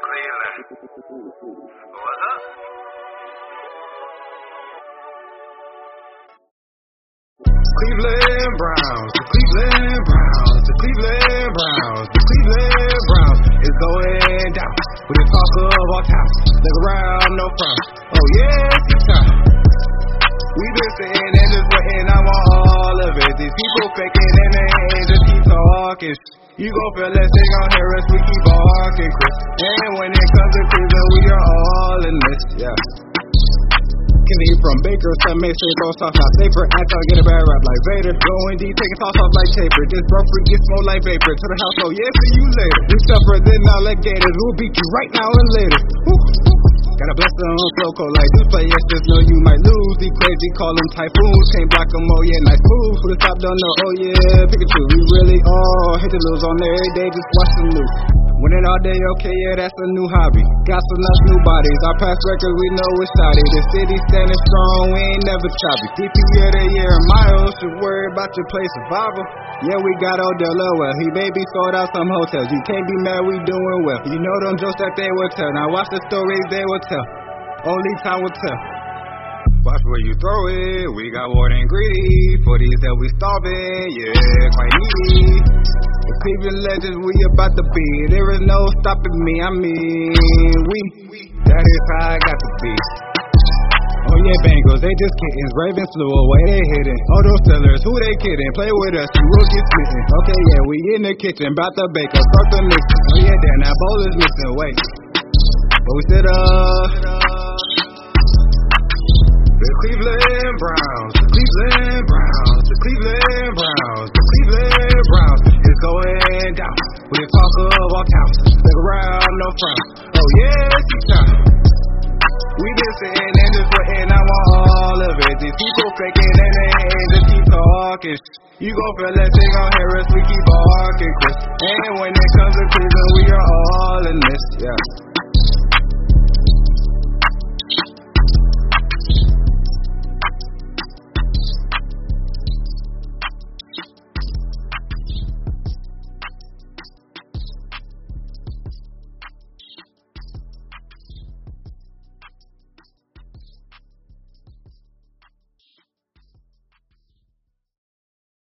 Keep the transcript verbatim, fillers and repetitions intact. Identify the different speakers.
Speaker 1: Cleveland. What's up?
Speaker 2: Cleveland Browns, the Cleveland Browns, the Cleveland Browns, the Cleveland Browns is going down. We the talk of all town, look around, no frown. Oh yes, it's time. We been sitting and just waiting, I want all of it. These people faking and they ain't just keep talking. You gon' feel this, they gon' hear us, we keep barking, Chris. And when it comes to Cleveland, we are all in this, yeah. Kenny from Baker, some may say throw sauce out safer. Act on get a bad rap like Vader. Going D, taking sauce off like taper. This bro freak get smoke like vapor. To the house, oh yeah, see you later. We tougher than alligators. We'll beat you right now and later. Woo. Got a blessing on flow code like this players just know you might lose. These crazy call them typhoons. Can't block them, oh yeah, nice moves. Who the top don't know, oh yeah, Pikachu. We really all hit the lose on every day, just watch them lose. Winning all day, okay, yeah, that's a new hobby. Got some nice new bodies. Our past records, we know it's shoddy. The city standing strong, we ain't never choppy. D P of the year, Miles, should worry about your play survival. Yeah, we got Odell Lowell. He maybe sold out some hotels. You can't be mad, we doing well. You know them jokes that they will tell. Now watch the stories they will tell. Only time will tell. Watch where you throw it. We got water and greedy. For these that we starving, yeah, quite needy. The Cleveland legends we about to be. There is no stopping me, I mean we. That is how I got to be. Oh yeah, Bengals, they just kittens. Ravens flew away, they hidden. Oh, those sellers, who they kidding? Play with us, you will get smitten. Okay, yeah, we in the kitchen, bout to bake up, start the mixing. Oh yeah, damn, that bowl is missing, wait. But we sit up. The Cleveland Browns, the Cleveland Browns, the Cleveland Browns, the Cleveland Browns is going down. We the talk of all towns, look around, no frown. Oh yeah, it's time. We been sitting and just waiting, I want all of it. These people faking and they ain't just keep talking. You gon' feel that they gon' hear us, we keep barking, Chris. And when it comes to Cleveland, we are all in this, yeah.